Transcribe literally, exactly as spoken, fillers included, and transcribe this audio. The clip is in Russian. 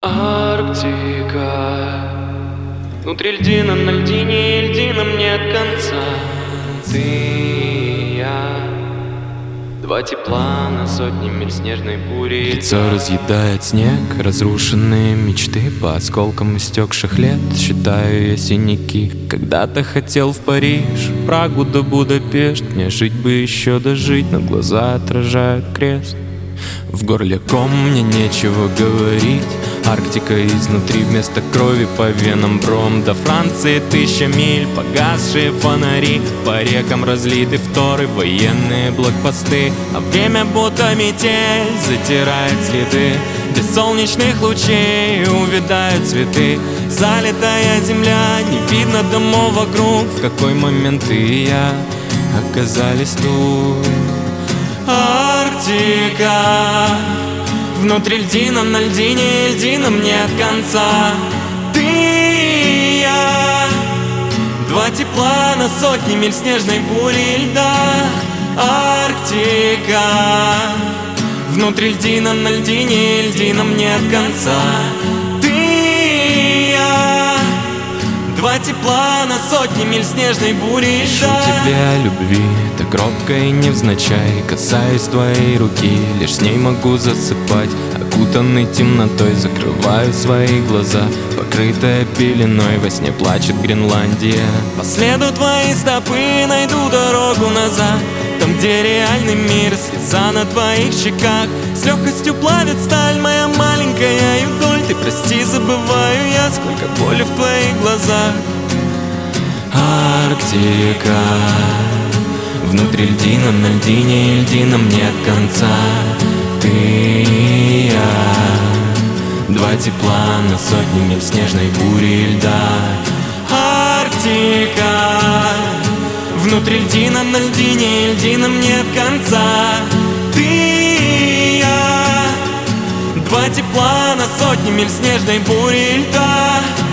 Арктика. Внутри льдина, на льдине, и льдинам нет конца. Ты и я, два тепла на сотни миль снежной бури. Лицо разъедает снег, разрушенные мечты. По осколкам истекших лет считаю я синяки. Когда-то хотел в Париж, Прагу да Будапешт. Мне жить бы еще дожить, но глаза отражают крест. В горле ком, мне нечего говорить. Арктика изнутри, вместо крови по венам бром. До Франции тысяча миль, погасшие фонари. По рекам разлиты вторы, военные блокпосты. А время будто метель затирает следы. Без солнечных лучей увядают цветы. Залитая земля, не видно домов вокруг. В какой момент ты и я оказались тут? Арктика. Внутри льдина, на льдине, и льдинам нет конца. Ты и я, два тепла на сотни миль снежной бури и льда. Арктика. Внутри льдина, на льдине, и льдинам нет конца. Ты и я, два тепла на сотни миль снежной бури и льда. Пишу тебе о любви, так робко и невзначай. Касаюсь твоей руки, лишь с ней могу засыпать. Окутанный темнотой, закрываю свои глаза. Покрытая пеленой, во сне плачет Гренландия. По следу твои стопы найду дорогу назад. Там, где реальный мир, слеза на твоих щеках с легкостью плавит сталь, моя маленькая юдоль. Ты прости, забываю я, сколько боли в твоих глазах. Арктика. Внутри льдина, на льдине, и льдинам нет конца. Ты и я, два тепла на сотни миль снежной бури и льда. Арктика. Внутри льдина, на льдине, и льдинам нет конца. Ты и я, два тепла на сотни миль снежной бури и льда.